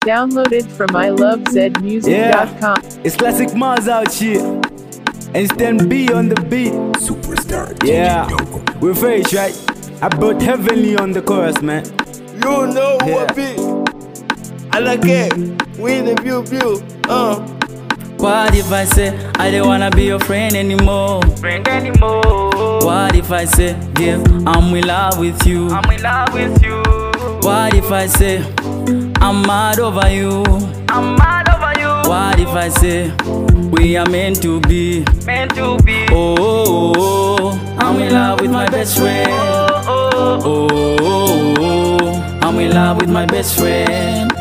Downloaded from ilovezmusic.com. Yeah, it's Classic Mars out here. And Stan B on the beat. Superstar. Yeah, we're fresh, right? I brought Heavenly on the chorus, man. You know who Yeah. I be. I like it. We in the view. What if I say I don't wanna be your friend anymore? What if I say, girl, I'm in love with you? What if I say I'm mad over you? What if I say we are meant to be? Oh, I'm in love with my best friend. Oh, I'm in love with my best friend.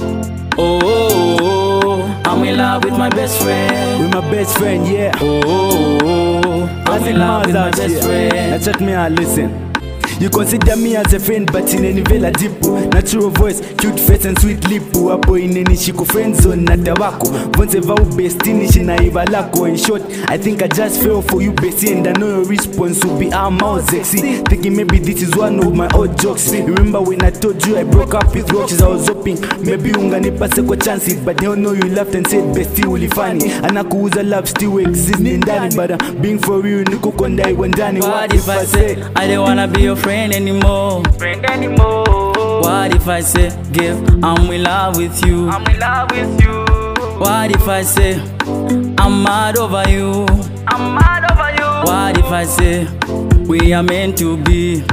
Oh, I'm in love with my best friend. With my best friend, yeah. Oh, I'm in love with my best Now friend. check me out, listen. You consider me as a friend, but in any vela deep. Natural voice, cute face and sweet lip. Apo in any shiko friend zone na tawako. Vonse va ubestini shinaiva lako. In short, I think I just fell for you bestie, and I know your response will be I'm out sexy. Thinking maybe this is one of my old jokes. Remember when I told you I broke up with Roaches? I was hoping maybe unganipa seko chances, but hell no, you laughed and said bestie ulifani. Anakuuza love still exists ndani, but being for real niko kondai wendani. What if I say I don't wanna be your friend anymore? What if I say, girl, I'm in love with you? What if I say I'm mad over you? What if I say we are meant to be?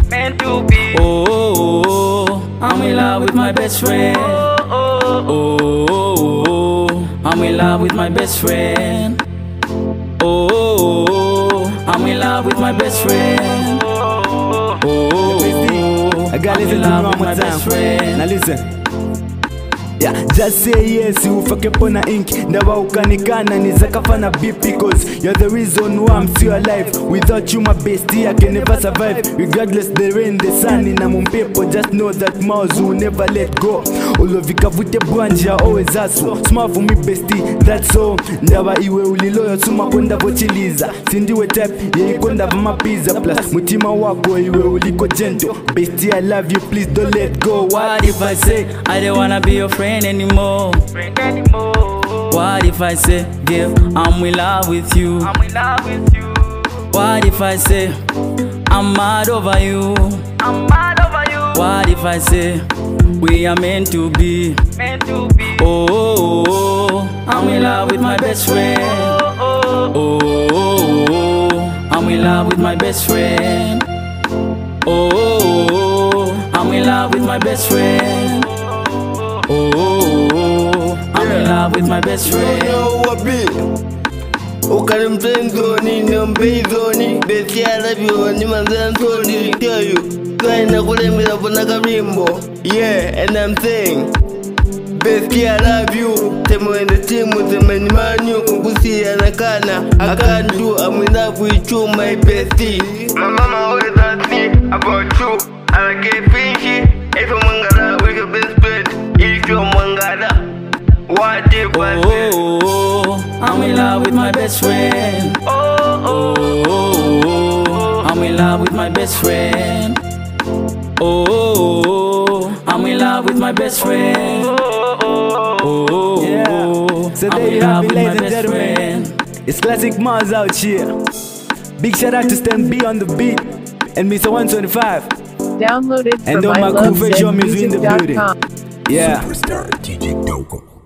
Oh, I'm in love with my best friend. Oh, I'm in love with my best friend. Oh, I'm in love with my best friend. I gotta listen to me one more time. Now listen. Yeah, just say yes, ufake pona ink. Ndawa ukanikana nizakafana beep, because you're the reason why I'm still alive. Without you my bestie I can never survive. Regardless the rain, the sun in mumpepo, just know that Mars will never let go. Ulovika vute bwanja always hustle. Smart for me bestie, that's all. Ndawa iwe uliloyo suma konda vochiliza. Sindiwe type, ye konda vama pizza. Plus mutima wako iwe uliko gentle. Bestie I love you, please don't let go. What if I say I don't wanna be your friend anymore? What if I say, girl, I'm in love with you? What if I say I'm mad over you? What if I say we are meant to be? Oh, I'm in love with my best friend. Oh, I'm in love with my best friend. Oh, I'm in love with my best friend. Oh, I'm in love with my best You friend. know who I be. Ukalimtenzoni nambezoni. Bestie I love you ni manzantoni. Tell you, tryna kulemela pona karimbo. Yeah, and I'm saying, bestie I love you. Temo in the team with the many manu. Kukusi anakana. I can't do, I'm in love with you, my bestie. My mama always asked me about you. I like it fishy. If I'm mangala with your best friend. If you're mangala, what if I say? Oh, I'm in love with my best friend. Oh, I'm in love with my best friend. Oh, I'm in love with my best friend. Oh, Yeah. So I'm there in you have love it, with my ladies and best gentlemen. friend. It's Classic Mars out here. Big shout out to Stan B on the beat and Mr. 125. Downloaded And from all my cool fresh music in the building. ilovezmusic.com. Yeah. Superstar DJ Dogo.